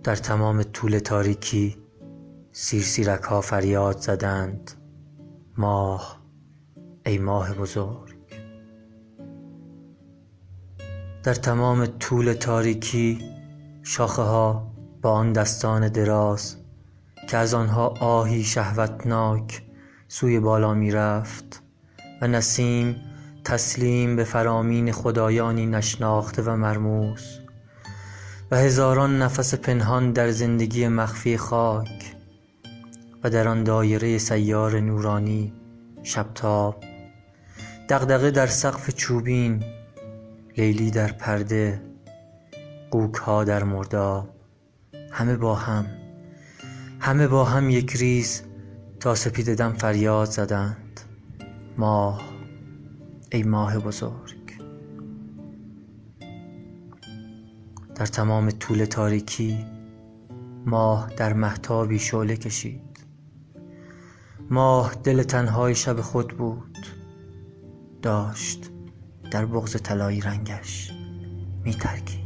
در تمام طول تاریکی سیرسیرک ها فریاد زدند: ماه، ای ماه بزرگ. در تمام طول تاریکی شاخه ها با آن دستان دراز که از آنها آهی شهوتناک سوی بالا می رفت و نسیم تسلیم به فرامین خدایانی نشناخته و مرموز و هزاران نفس پنهان در زندگی مخفی خاک و در آن دایره سیار نورانی شبتاب، دغدغه در سقف چوبین، لیلی در پرده، قوک ها در مرداب، همه با هم یک ریز تا سپید دم فریاد زدند: ماه، ای ماه بزرگ. در تمام طول تاریکی ماه در مهتابی شعله کشید. ماه دل تنهای شب خود بود، داشت در بغض طلایی رنگش می‌ترکید.